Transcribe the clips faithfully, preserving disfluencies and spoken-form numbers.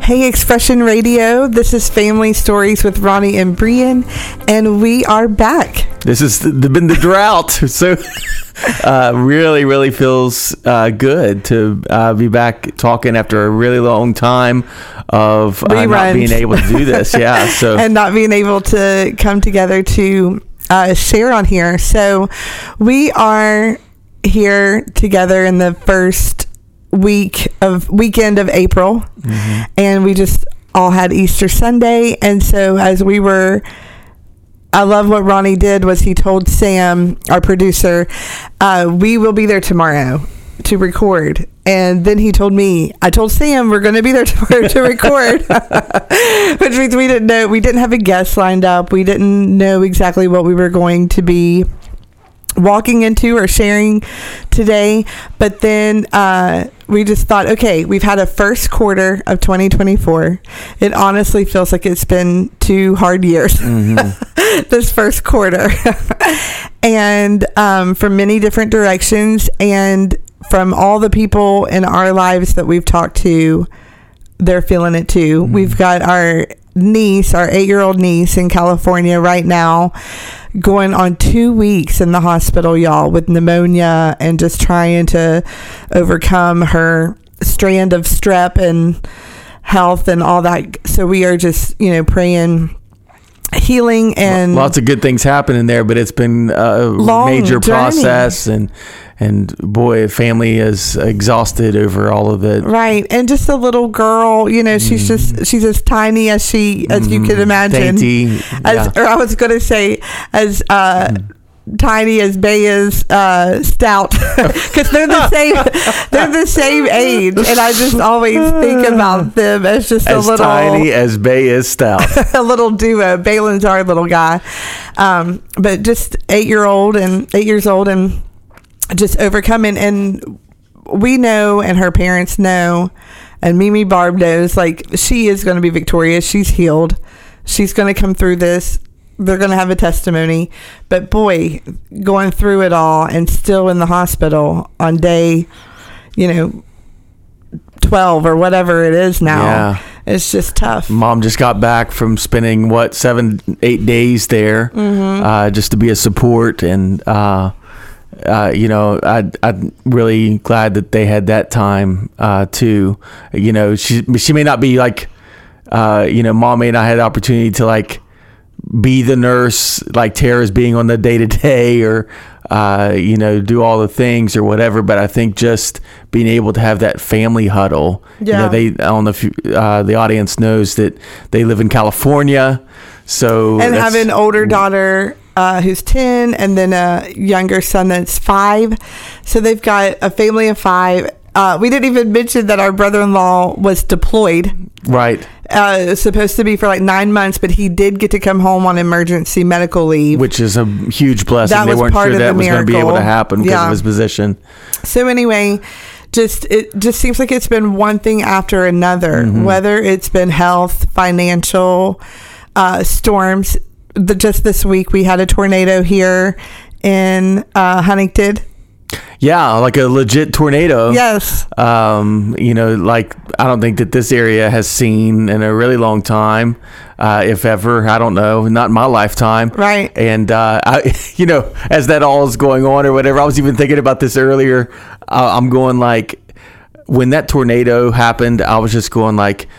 Hey, Expression Radio. This is Family Stories with Ronnie and Brian, and we are back. This has been the drought, so uh, really, really feels uh, good to uh, be back talking after a really long time of uh, not being able to do this. Yeah, so and not being able to come together to uh, share on here. So we are here together in the first week of weekend of April, mm-hmm. and we just all had Easter Sunday. And so as we were, I love what Ronnie did was he told Sam, our producer, uh, we will be there tomorrow to record. And then he told me, I told Sam we're going to be there tomorrow to record, which means we didn't know, we didn't have a guest lined up. We didn't know exactly what we were going to be walking into or sharing today. But then uh, we just thought, okay, we've had a first quarter of twenty twenty-four. It honestly feels like it's been two hard years, mm-hmm. this first quarter. And um, from many different directions, and from all the people in our lives that we've talked to, they're feeling it too. Mm-hmm. We've got our niece, our eight-year-old niece in California right now, going on two weeks in the hospital, y'all, with pneumonia and just trying to overcome her strand of strep and health and all that. So we are just, you know, praying healing and lots of good things happening there, but it's been a major journey. process and and boy, family is exhausted over all of it. Right. And just a little girl, you know, she's mm. just, she's as tiny as she, as mm. you can imagine. Dainty. As, yeah. Or I was going to say, as uh, mm. tiny as Baya's uh, stout. Because they're the same, they're the same age. And I just always think about them as just as a little. As tiny as Baya's stout. A little duo. Balin's our little guy. Um, but just eight-year-old and eight years old and just overcoming. And we know, and her parents know, and Mimi Barb knows, like, she is going to be victorious. She's healed. She's going to come through this. They're going to have a testimony. But boy, going through it all and still in the hospital on day, you know, twelve or whatever it is now. Yeah. It's just tough. Mom just got back from spending, what, seven, eight days there, mm-hmm. uh, just to be a support. And, uh, Uh, you know, I, I'm really glad that they had that time, uh, too. You know, she she may not be like, uh, you know, Mom may not have the opportunity to like be the nurse like Tara's being on the day to day, or uh, you know, do all the things or whatever. But I think just being able to have that family huddle. Yeah. You know, they I don't know if you, uh, the audience knows that they live in California, so and have an older daughter. Uh, who's ten, and then a younger son that's five. So they've got a family of five. Uh, we didn't even mention that our brother-in-law was deployed. Right. Uh, supposed to be for like nine months, but he did get to come home on emergency medical leave. Which is a huge blessing. That they was weren't part sure of that the was going to be able to happen because yeah. of his position. So anyway, just it just seems like it's been one thing after another, mm-hmm. whether it's been health, financial, uh, storms. The, just this week we had a tornado here in uh, Huntington. Yeah, like a legit tornado. Yes. Um, you know, like I don't think that this area has seen in a really long time, uh, if ever. I don't know, not in my lifetime. Right. And uh, I, you know, as that all is going on or whatever, I was even thinking about this earlier. Uh, I'm going like, when that tornado happened, I was just going like,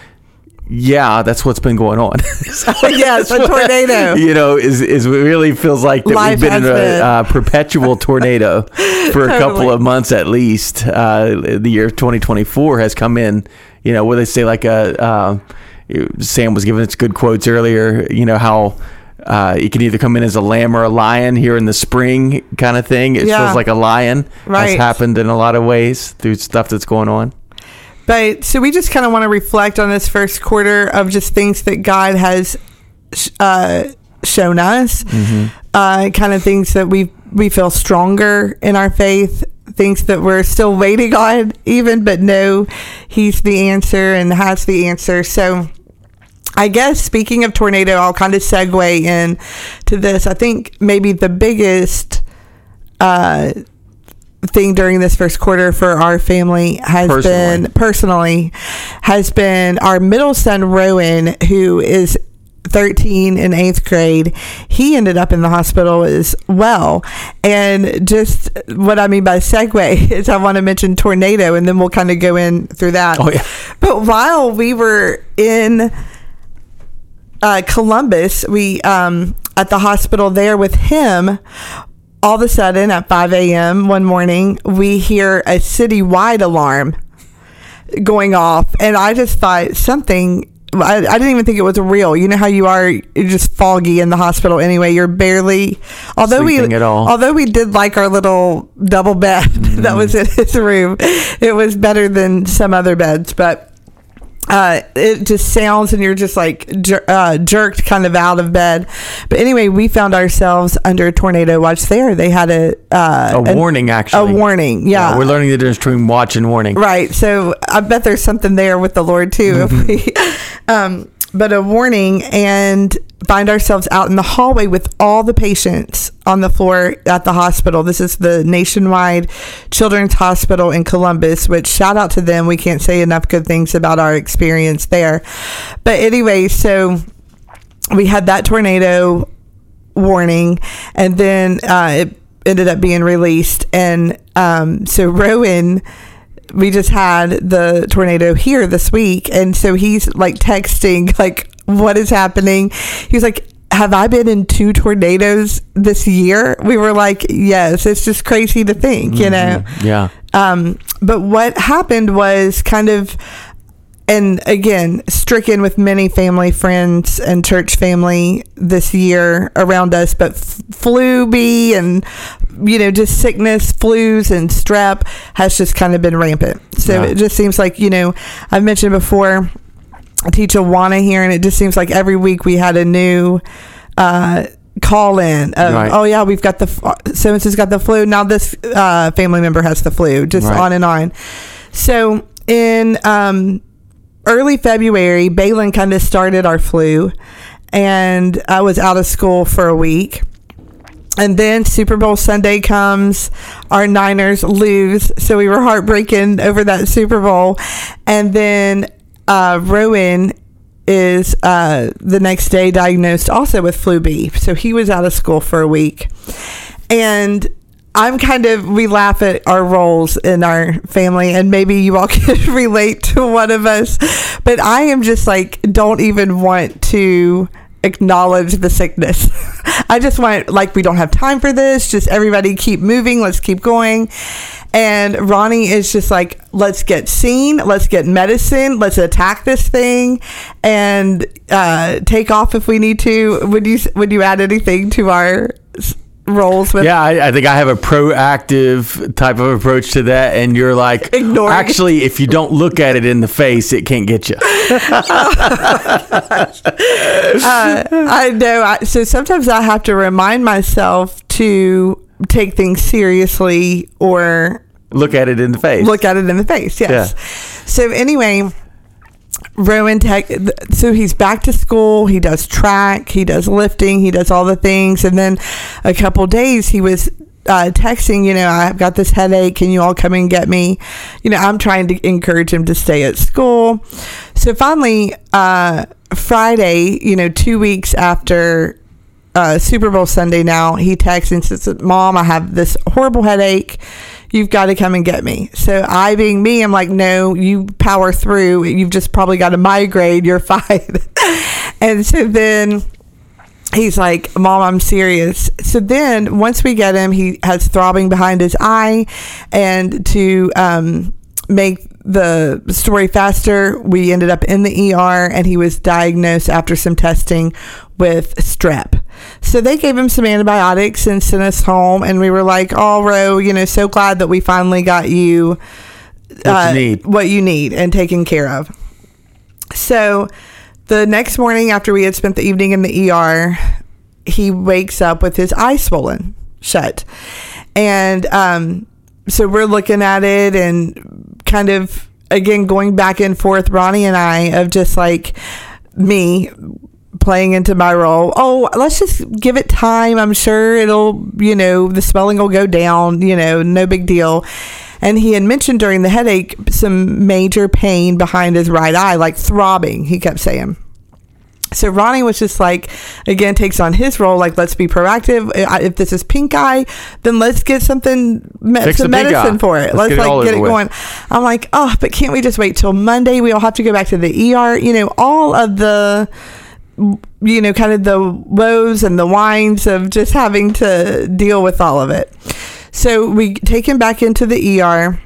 yeah, that's what's been going on. So yes, a tornado. You know, is is really feels like that Life we've been in a been. uh, perpetual tornado for a totally. couple of months at least. Uh, the year twenty twenty-four has come in. You know, where they say like a uh, Sam was giving us good quotes earlier. You know how uh, it can either come in as a lamb or a lion here in the spring kind of thing. It yeah. feels like a lion. Right. Has happened in a lot of ways through stuff that's going on. But so we just kind of want to reflect on this first quarter of just things that God has uh, shown us, mm-hmm. uh, kind of things that we we feel stronger in our faith, things that we're still waiting on even, but know He's the answer and has the answer. So I guess speaking of tornado, I'll kind of segue in to this. I think maybe the biggest uh thing during this first quarter for our family has Personally. been personally has been our middle son Rowan, who is thirteen in eighth grade. He ended up in the hospital as well. And just what I mean by segue is I want to mention tornado, and then we'll kind of go in through that. Oh yeah. But while we were in uh, Columbus, we um, at the hospital there with him, all of a sudden at five a.m. one morning, we hear a citywide alarm going off. And I just thought something, I, I didn't even think it was real. You know how you are, you're just foggy in the hospital anyway. You're barely, although Sleeping we, at all. although we did like our little double bed mm-hmm. that was in his room. It was better than some other beds, but Uh, it just sounds and you're just like jer- uh, jerked kind of out of bed. But anyway, we found ourselves under a tornado watch there. They had a uh, a warning, actually. A warning, yeah. yeah. We're learning the difference between watch and warning. Right. So I bet there's something there with the Lord too. Mm-hmm. If we, um, but a warning, and find ourselves out in the hallway with all the patients on the floor at the hospital. This is the Nationwide Children's Hospital in Columbus, which shout out to them. We can't say enough good things about our experience there. But anyway, so we had that tornado warning, and then uh, it ended up being released. And um, so Rowan, we just had the tornado here this week, and so he's like texting like, what is happening? He was like, have I been in two tornadoes this year? We were like, yes. It's just crazy to think, you know. Mm-hmm. Yeah. Um but what happened was kind of, and again, stricken with many family friends and church family this year around us, but f- flu B and, you know, just sickness, flus and strep has just kind of been rampant. So yeah. It just seems like, you know, I've mentioned before, I teach Awana here, and it just seems like every week we had a new uh, call in of, right. oh yeah, we've got the, so and so's got the flu. Now this uh, family member has the flu, just right. on and on. So in, um, early February, Balin kind of started our flu, and I was out of school for a week. And then Super Bowl Sunday comes, our Niners lose, so we were heartbroken over that Super Bowl. And then uh, Rowan is uh, the next day diagnosed also with flu B, so he was out of school for a week. And I'm kind of, we laugh at our roles in our family, and maybe you all can relate to one of us, but I am just like, don't even want to acknowledge the sickness. I just want, like, we don't have time for this. Just everybody keep moving. Let's keep going. And Ronnie is just like, let's get seen. Let's get medicine. Let's attack this thing and uh, take off if we need to. Would you, would you add anything to our roles with? Yeah, I, I think I have a proactive type of approach to that, and you're like, ignoring. Actually, if you don't look at it in the face, it can't get you. Oh, uh, I know. I, so sometimes I have to remind myself to take things seriously or look at it in the face. Look at it in the face. Yes. Yeah. So anyway, Rowan Tech, so he's back to school. He does track, he does lifting, he does all the things. And then a couple days he was uh, texting, you know, I've got this headache. Can you all come and get me? You know, I'm trying to encourage him to stay at school. So finally, uh, Friday, you know, two weeks after uh, Super Bowl Sunday now, he texts and says, Mom, I have this horrible headache. You've got to come and get me. So I, being me, I'm like, no, you power through. You've just probably got a migraine. You're fine. And so then he's like, Mom, I'm serious. So then once we get him, he has throbbing behind his eye. And to um, make the story faster, we ended up in the E R, and he was diagnosed after some testing with strep. So they gave him some antibiotics and sent us home, and we were like, oh, Ro, you know, so glad that we finally got you what uh, you need what you need and taken care of. So the next morning, after we had spent the evening in the E R, he wakes up with his eye swollen shut. And um, so we're looking at it and kind of, again, going back and forth, Ronnie and I, of just like me, playing into my role. Oh, let's just give it time. I'm sure it'll, you know, the swelling will go down, you know, no big deal. And he had mentioned during the headache some major pain behind his right eye, like throbbing, he kept saying. So Ronnie was just like, again, takes on his role, like, let's be proactive. If this is pink eye, then let's get something, Fix some medicine for it. Let's, let's get like it get it with. going. I'm like, oh, but can't we just wait till Monday? We'll have to go back to the E R. You know, all of the, you know, kind of the woes and the whines of just having to deal with all of it. So we take him back into the E R.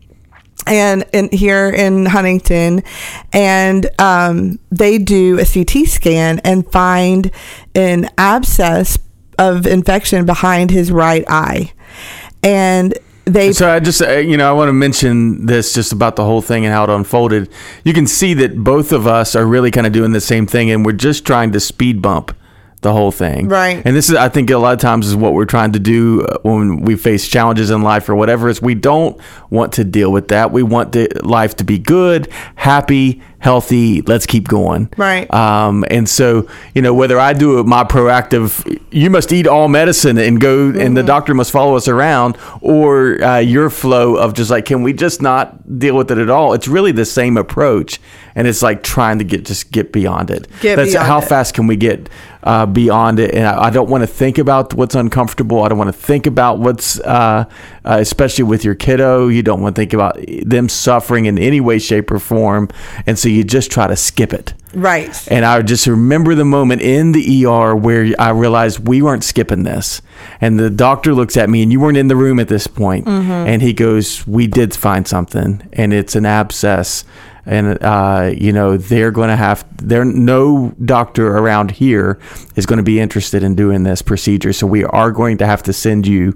And in here in Huntington, and um, they do a C T scan and find an abscess of infection behind his right eye. And they so I just uh, you know I want to mention this just about the whole thing and how it unfolded. You can see that both of us are really kind of doing the same thing, and we're just trying to speed bump the whole thing. Right. And this is, I think, a lot of times is what we're trying to do when we face challenges in life or whatever, is we don't want to deal with that. We want the life to be good, happy, healthy. Let's keep going. Right. Um, and so, you know, whether I do my proactive, you must eat all medicine and go, mm-hmm. and the doctor must follow us around, or uh, your flow of just like, can we just not deal with it at all? It's really the same approach. And it's like trying to get, just get beyond it. Get That's beyond how it. fast can we get uh, beyond it? And I, I don't want to think about what's uncomfortable. I don't want to think about what's, uh, uh, especially with your kiddo, you don't want to think about them suffering in any way, shape, or form. And so you just try to skip it. Right. And I just remember the moment in the E R where I realized we weren't skipping this. And the doctor looks at me, and you weren't in the room at this point. Mm-hmm. And he goes, we did find something, and it's an abscess. And, uh, you know, they're going to have, there, no doctor around here is going to be interested in doing this procedure. So we are going to have to send you,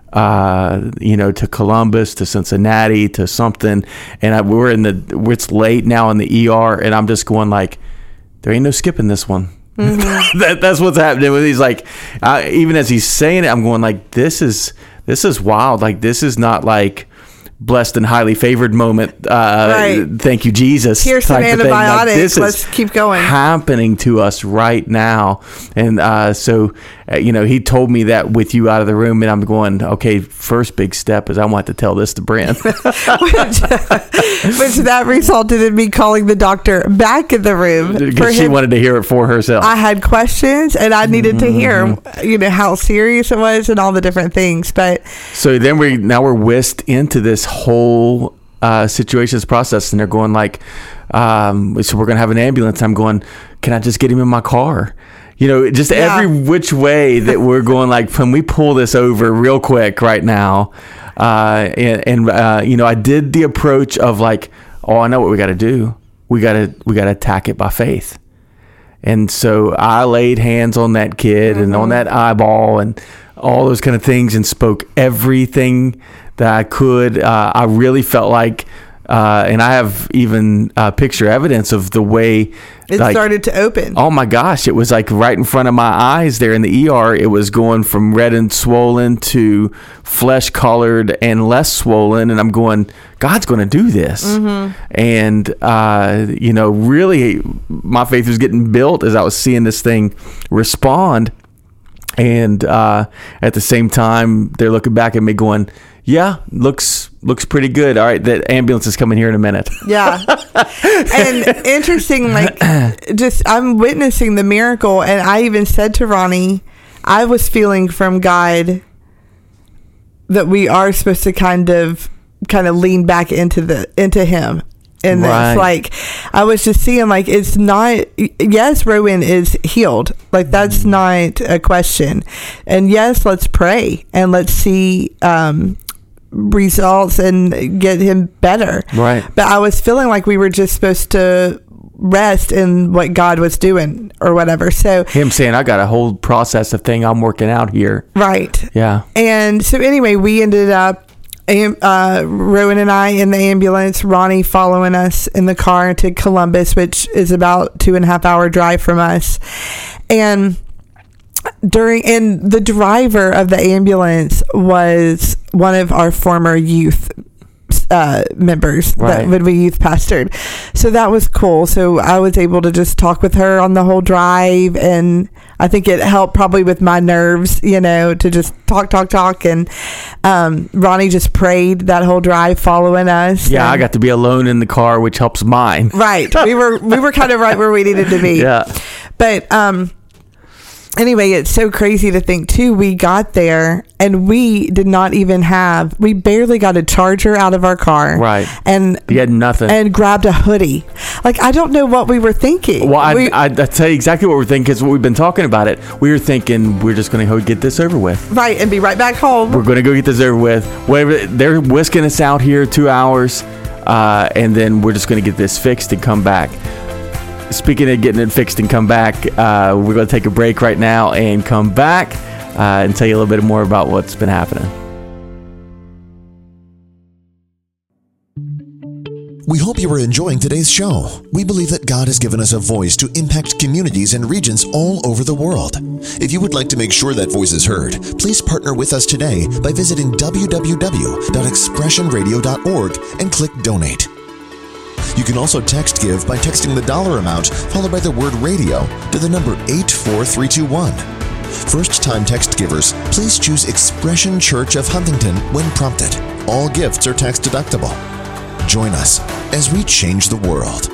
uh, you know, to Columbus, to Cincinnati, to something. And I, we're in the, it's late now in the E R, and I'm just going like, there ain't no skipping this one. Mm-hmm. that, that's what's happening with, he's like, uh, even as he's saying it, I'm going like, this is, this is wild. Like, this is not like blessed and highly favored moment. Uh, right. Thank you, Jesus. Here's some antibiotics. Like, this Let's is keep going. Happening to us right now. And uh, so, uh, you know, he told me that with you out of the room, and I'm going, okay, first big step is I want to tell this to Bryn. which, which that resulted in me calling the doctor back in the room. Because she wanted to hear it for herself. I had questions, and I needed mm-hmm. to hear, you know, how serious it was and all the different things. But so then we, now we're whisked into this whole uh, situations process, and they're going like, um, so we're going to have an ambulance. I'm going, can I just get him in my car? You know, just yeah. every which way that we're going, like, can we pull this over real quick right now? Uh, and, and uh, you know, I did the approach of like, oh, I know what we got to do. We got to, we got to attack it by faith. And so I laid hands on that kid mm-hmm. and on that eyeball and all those kind of things, and spoke everything that I could. Uh, I really felt like, uh, and I have even uh, picture evidence of the way it like, started to open. Oh my gosh. It was like right in front of my eyes there in the E R. It was going from red and swollen to flesh colored and less swollen. And I'm going, God's going to do this. Mm-hmm. And, uh, you know, really my faith was getting built as I was seeing this thing respond. And uh, at the same time, they're looking back at me going, yeah, looks looks pretty good. All right, the ambulance is coming here in a minute. Yeah. And interesting, like, just I'm witnessing the miracle. And I even said to Ronnie, I was feeling from God that we are supposed to kind of kind of lean back into the into him. And right. it's like, I was just seeing, like, it's not, yes, Rowan is healed. Like, that's not a question. And yes, let's pray and let's see um, results and get him better. Right. But I was feeling like we were just supposed to rest in what God was doing or whatever. So him saying, I got a whole process of thing I'm working out here. Right. Yeah. And so anyway, we ended up, Uh, Rowan and I in the ambulance, Ronnie following us in the car to Columbus, which is about two and a half hour drive from us. And during, and the driver of the ambulance was one of our former youth uh, members Right. that when we youth pastored. So that was cool. So I was able to just talk with her on the whole drive, and I think it helped probably with my nerves, you know, to just talk, talk, talk. And um, Ronnie just prayed that whole drive following us. Yeah, and, I got to be alone in the car, which helps mine. right. We were we were kind of right where we needed to be. Yeah. But um, anyway, it's so crazy to think too. We got there and we did not even have. We barely got a charger out of our car. Right. And You had nothing. and grabbed a hoodie. Like, I don't know what we were thinking. Well, I, we, I, I tell you exactly what we're thinking, because we've been talking about it. We were thinking we're just going to go get this over with. right, and be right back home. We're going to go get this over with. Whatever, they're whisking us out here two hours, uh, and then we're just going to get this fixed and come back. Speaking of getting it fixed and come back, uh, we're going to take a break right now and come back uh, and tell you a little bit more about what's been happening. We hope you are enjoying today's show. We believe that God has given us a voice to impact communities and regions all over the world. If you would like to make sure that voice is heard, please partner with us today by visiting w w w dot expression radio dot org and click Donate. You can also text give by texting the dollar amount followed by the word radio to the number eight four three two one. First-time text givers, please choose Expression Church of Huntington when prompted. All gifts are tax deductible. Join us as we change the world.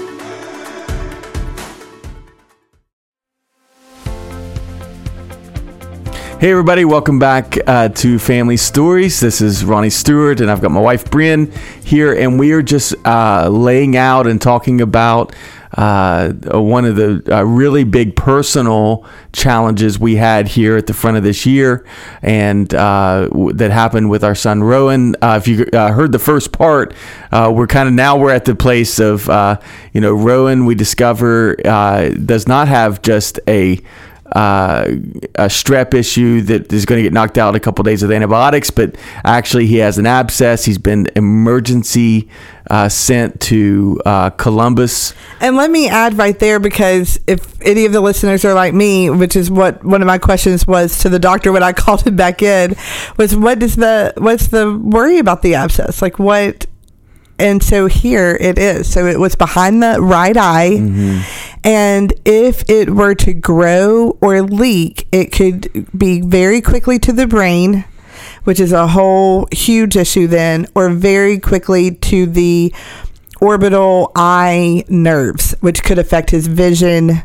Hey everybody, welcome back uh, to Family Stories. This is Ronnie Stewart, and I've got my wife Bryn here, and we are just uh, laying out and talking about uh, one of the uh, really big personal challenges we had here at the front of this year, and uh, w- that happened with our son Rowan. Uh, if you uh, heard the first part, uh, we're kind of now we're at the place of uh, you know Rowan. We discover uh, does not have just a Uh, a strep issue that is going to get knocked out in a couple of days with antibiotics, but actually he has an abscess. He's been emergency uh, sent to uh, Columbus. And let me add right there, because if any of the listeners are like me, which is what one of my questions was to the doctor when I called him back in, was what does the what's the worry about the abscess? Like what? And so here it is. So it was behind the right eye. Mm-hmm. And if it were to grow or leak, it could be very quickly to the brain, which is a whole huge issue then, or very quickly to the orbital eye nerves, which could affect his vision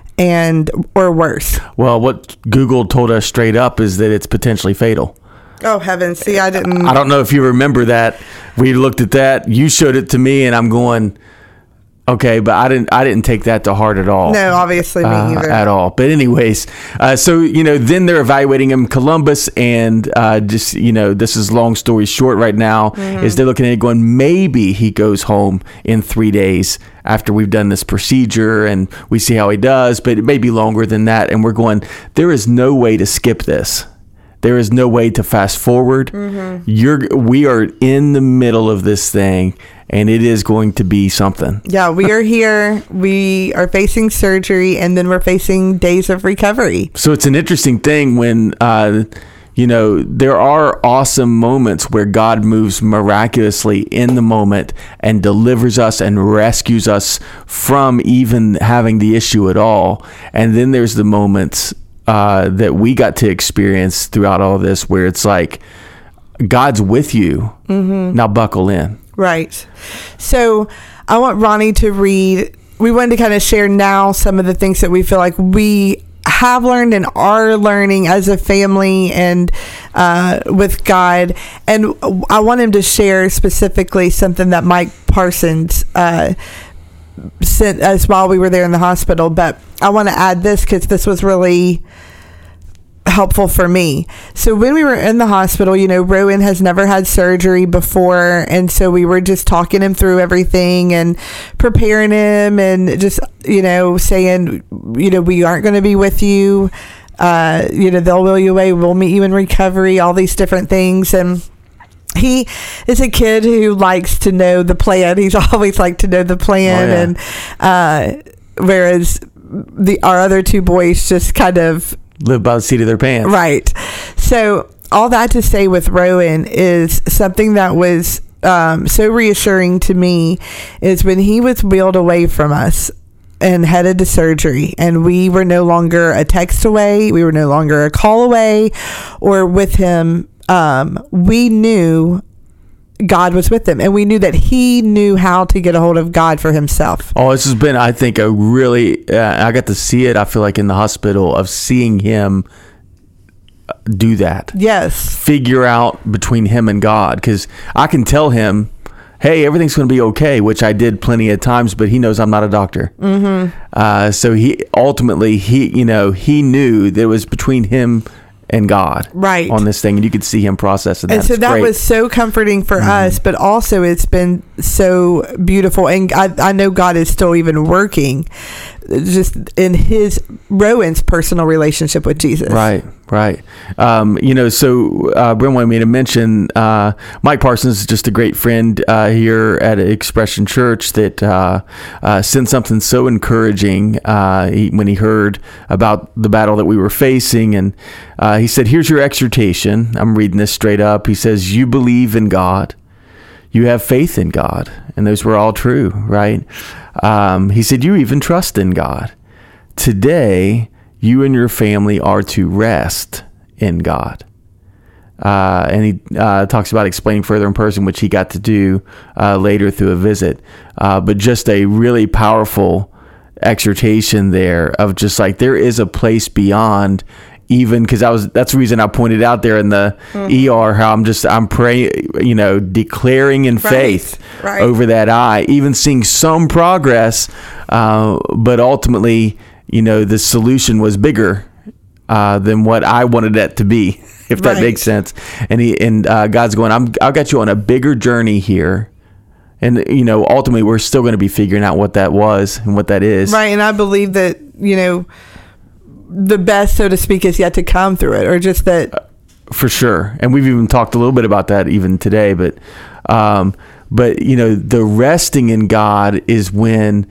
and or worse. Well, what Google told us straight up is that it's potentially fatal. Oh, heavens. See, I didn't. I don't know if you remember that. We looked at that. You showed it to me, and I'm going, okay, but I didn't I didn't take that to heart at all. No, obviously me uh, either. At all. But anyways, uh, so, you know, then they're evaluating him in Columbus, and uh, just, you know, this is long story short right now, mm-hmm. is they're looking at it going, maybe he goes home in three days after we've done this procedure, and we see how he does, but it may be longer than that. And we're going, there is no way to skip this. There is no way to fast forward. Mm-hmm. You're, we are in the middle of this thing, and it is going to be something. Yeah, we are here. We are facing surgery, and then we're facing days of recovery. So it's an interesting thing when, uh, you know, there are awesome moments where God moves miraculously in the moment and delivers us and rescues us from even having the issue at all. And then there's the moments Uh, that we got to experience throughout all of this, where it's like God's with you. Mm-hmm. Now buckle in. Right. So I want Ronnie to read. We wanted to kind of share now some of the things that we feel like we have learned and are learning as a family and uh, with God. And I want him to share specifically something that Mike Parsons uh, sent us while we were there in the hospital. But I want to add this because this was really helpful for me. So when we were in the hospital, you know, Rowan has never had surgery before, and so we were just talking him through everything and preparing him and just, you know, saying, you know, we aren't going to be with you, uh, you know, they'll wheel you away, we'll meet you in recovery, all these different things. And he is a kid who likes to know the plan. He's always liked to know the plan. Oh, yeah. And uh, whereas the our other two boys just kind of live by the seat of their pants. Right. So all that to say with Rowan is something that was um, so reassuring to me is when he was wheeled away from us and headed to surgery, and we were no longer a text away, we were no longer a call away or with him. Um, we knew God was with him, and we knew that he knew how to get a hold of God for himself. Oh, this has been, I think, a really, uh, I got to see it, I feel like, in the hospital, of seeing him do that. Yes. Figure out between him and God, because I can tell him, hey, everything's going to be okay, which I did plenty of times, but he knows I'm not a doctor. Mm-hmm. Uh, so he ultimately, he, you know, he knew that it was between him and God, right, on this thing, and you could see him processing that. And so it's that great. was so comforting for mm-hmm. us, but also it's been so beautiful, and I, I know God is still even working just in his Rowan's personal relationship with Jesus. Right, right. Um, you know, so uh, Brent wanted me to mention uh, Mike Parsons is just a great friend uh, here at Expression Church that uh, uh, sent something so encouraging uh, he, when he heard about the battle that we were facing, and uh, he said, here's your exhortation. I'm reading this straight up. He says, you believe in God. You have faith in God. And those were all true, right? Um, he said, you even trust in God. Today, you and your family are to rest in God. Uh, and he uh, talks about explaining further in person, which he got to do uh, later through a visit. Uh, but just a really powerful exhortation there of just like, there is a place beyond, even because I was, that's the reason I pointed out there in the mm-hmm. E R, how I'm just, I'm praying, you know, declaring in right. faith right. over that eye, even seeing some progress. Uh, but ultimately, you know, the solution was bigger uh, than what I wanted it to be, if that right. makes sense. And he, and uh, God's going, I'm, I got you on a bigger journey here. And, you know, ultimately we're still going to be figuring out what that was and what that is. Right. And I believe that, you know, the best, so to speak, is yet to come through it, or just that. Uh, for sure. And we've even talked a little bit about that even today, but, um, but, you know, the resting in God is when,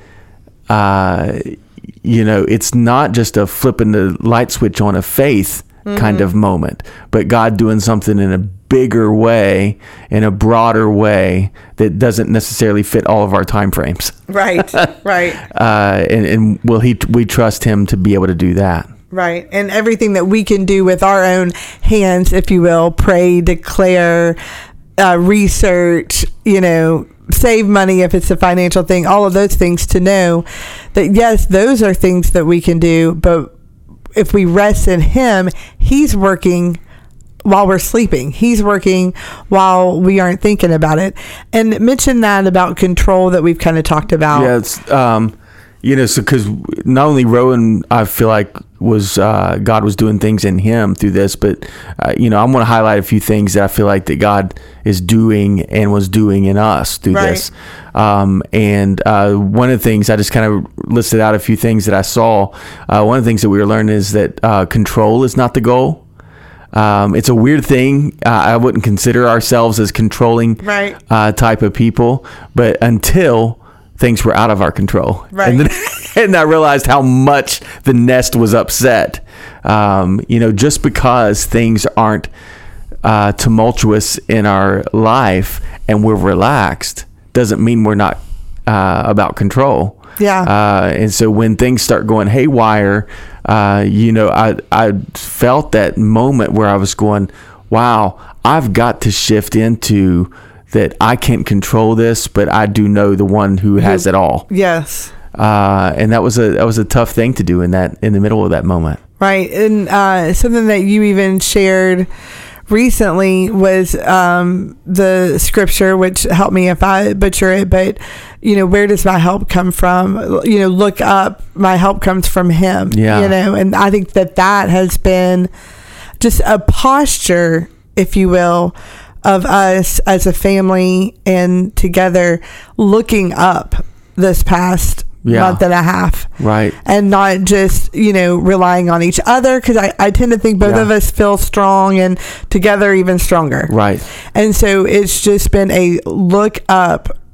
uh, you know, it's not just a flipping the light switch on of faith mm-hmm. kind of moment, but God doing something in a bigger way, in a broader way that doesn't necessarily fit all of our time frames. Right, right. Uh, and, and will he? We trust him to be able to do that. Right, and everything that we can do with our own hands, if you will, pray, declare, uh, research, you know, save money if it's a financial thing, all of those things, to know that, yes, those are things that we can do, but if we rest in him, he's working while we're sleeping. He's working while we aren't thinking about it. And mention that about control that we've kind of talked about. Yeah, it's, um, you know, so because not only Rowan, I feel like, was uh, God was doing things in him through this, but uh, you know, I want to highlight a few things that I feel like that God is doing and was doing in us through right. this. Um, and uh, one of the things I just kind of listed out a few things that I saw. Uh, one of the things that we were learning is that uh, control is not the goal. Um, it's a weird thing. Uh, I wouldn't consider ourselves as controlling right. uh, type of people, but until things were out of our control. Right. And then and I realized how much the nest was upset. Um, you know, just because things aren't uh, tumultuous in our life and we're relaxed doesn't mean we're not uh, about control. Yeah. Uh, and so when things start going haywire, uh, you know, I, I felt that moment where I was going, wow, I've got to shift into that I can't control this, but I do know the one who has it all. Yes. Uh, and that was a that was a tough thing to do in that in the middle of that moment. Right. And uh, something that you even shared recently was um, the scripture, which helped me if I butcher it, but, you know, where does my help come from? You know, look up, my help comes from him. Yeah. You know, and I think that that has been just a posture, if you will, of us as a family and together looking up this past yeah. month and a half. Right. And not just, you know, relying on each other, because I, I tend to think both yeah. of us feel strong and together even stronger. Right. And so it's just been a look up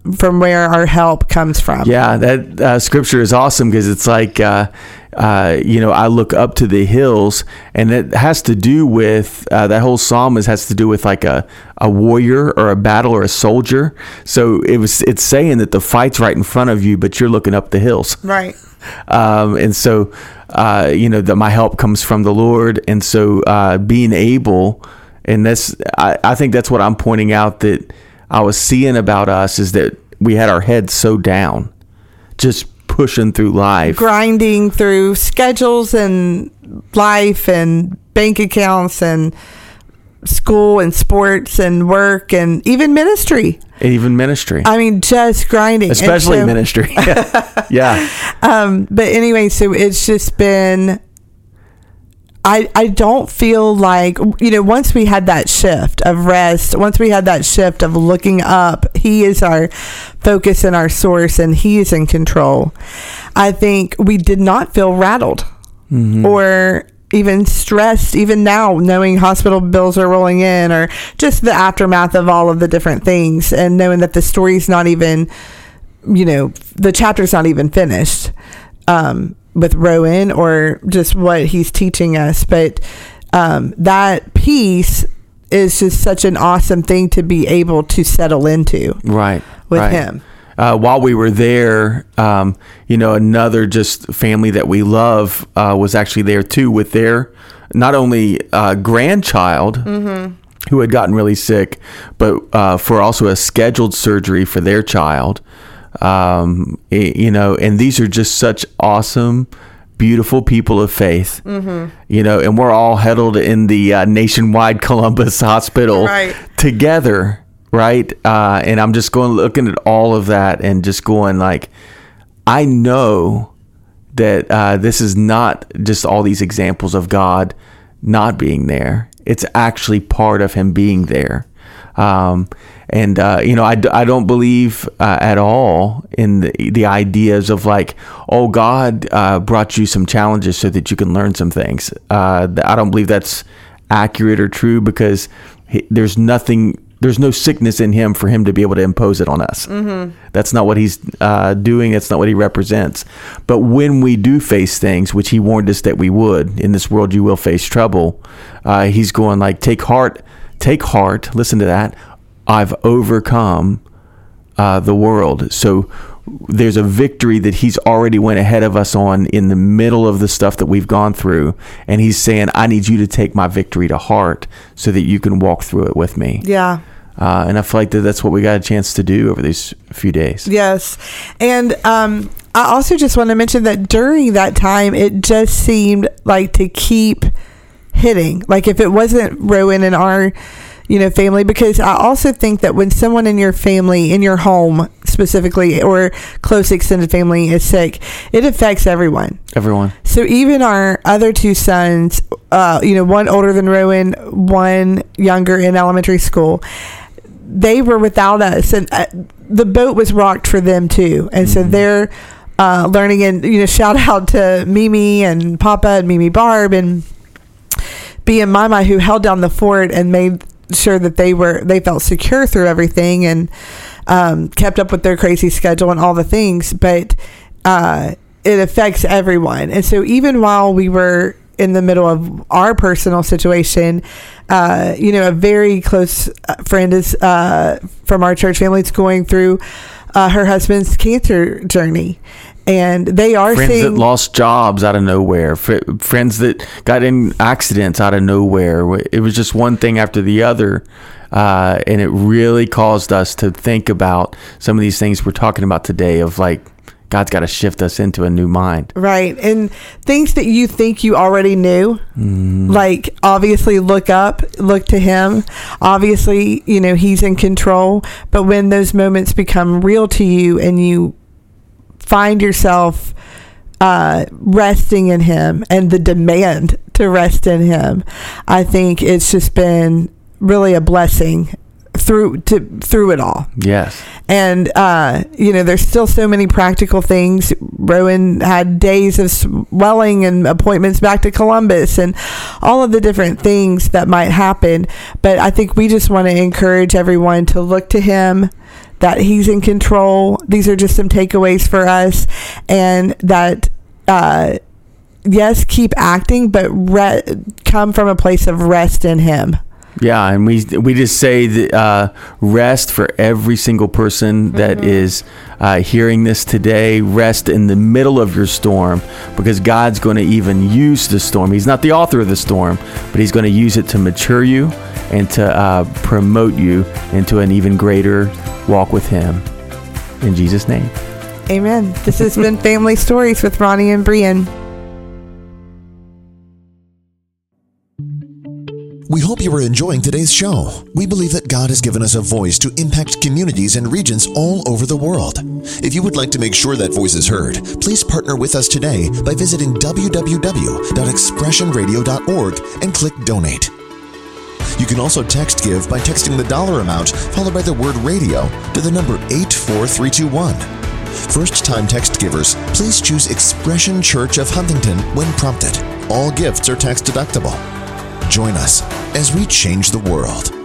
from where our help comes from. Yeah, that uh, scripture is awesome because it's like, uh, uh, you know, I look up to the hills, and it has to do with, uh, that whole psalm is, has to do with like a, a warrior or a battle or a soldier. So it was, it's saying that the fight's right in front of you, but you're looking up the hills. Right. Um, and so, uh, you know, that my help comes from the Lord. And so uh, being able, and that's, I, I think that's what I'm pointing out that I was seeing about us is that we had our heads so down, just pushing through life, grinding through schedules and life and bank accounts and school and sports and work and even ministry. Even ministry. I mean, just grinding. Especially so, ministry. Yeah. Um, but anyway, so it's just been, I, I don't feel like, you know, once we had that shift of rest, once we had that shift of looking up, he is our focus and our source, and he is in control. I think we did not feel rattled mm-hmm. or even stressed, even now, knowing hospital bills are rolling in, or just the aftermath of all of the different things, and knowing that the story's not even, you know, the chapter's not even finished. Um, with Rowan or just what he's teaching us. But um, that piece is just such an awesome thing to be able to settle into. Right. With right. him. Uh, while we were there, um, you know, another just family that we love uh, was actually there too with their not only uh, grandchild mm-hmm. who had gotten really sick, but uh, for also a scheduled surgery for their child. Um, you know, and these are just such awesome, beautiful people of faith, mm-hmm. you know, and we're all huddled in the uh, nationwide Columbus Hospital right. together. Right. Uh, and I'm just going, looking at all of that and just going like, I know that uh, this is not just all these examples of God not being there. It's actually part of him being there. Um, and, uh, you know, I, I don't believe uh, at all in the, the ideas of like, oh, God uh, brought you some challenges so that you can learn some things. Uh, I don't believe that's accurate or true because he, there's nothing, there's no sickness in him for him to be able to impose it on us. Mm-hmm. That's not what he's uh, doing. That's not what he represents. But when we do face things, which he warned us that we would, in this world you will face trouble, uh, he's going like, take heart. Take heart, listen to that, I've overcome uh, the world. So there's a victory that he's already went ahead of us on in the middle of the stuff that we've gone through. And he's saying, I need you to take my victory to heart so that you can walk through it with me. Yeah. Uh, and I feel like that that's what we got a chance to do over these few days. Yes. And um, I also just want to mention that during that time, it just seemed like to keep hitting, like if it wasn't Rowan in our, you know, family, because I also think that when someone in your family, in your home specifically, or close extended family is sick, it affects everyone. Everyone. So even our other two sons, uh, you know, one older than Rowan, one younger in elementary school, they were without us, and uh, the boat was rocked for them too. And mm-hmm. so they're uh, learning, and, you know, shout out to Mimi and Papa and Mimi Barb and B and Mama, who held down the fort and made sure that they were they felt secure through everything, and um, kept up with their crazy schedule and all the things. But uh, it affects everyone. And so even while we were in the middle of our personal situation, uh, you know, a very close friend is uh, from our church family is going through uh, her husband's cancer journey. And they are friends seeing that lost jobs out of nowhere, fr- friends that got in accidents out of nowhere. It was just one thing after the other. Uh, and it really caused us to think about some of these things we're talking about today of like, God's got to shift us into a new mind. Right. And things that you think you already knew, mm. like obviously look up, look to him. Obviously, you know, he's in control. But when those moments become real to you and you find yourself uh, resting in him and the demand to rest in him, I think it's just been really a blessing through to through it all. Yes. And uh, you know, there's still so many practical things. Rowan had days of swelling and appointments back to Columbus and all of the different things that might happen. But I think we just want to encourage everyone to look to him, that he's in control. These are just some takeaways for us, and that uh, yes, keep acting, but re- come from a place of rest in him. Yeah, and we we just say that, uh, rest for every single person that mm-hmm. is uh, hearing this today. Rest in the middle of your storm, because God's going to even use the storm. He's not the author of the storm, but he's going to use it to mature you and to uh, promote you into an even greater walk with him. In Jesus' name. Amen. This has been Family Stories with Ronnie and Brian. We hope you are enjoying today's show. We believe that God has given us a voice to impact communities and regions all over the world. If you would like to make sure that voice is heard, please partner with us today by visiting w w w dot expression radio dot org and click Donate. You can also text give by texting the dollar amount followed by the word radio to the number eight four three two one. First-time text givers, please choose Expression Church of Huntington when prompted. All gifts are tax deductible. Join us as we change the world.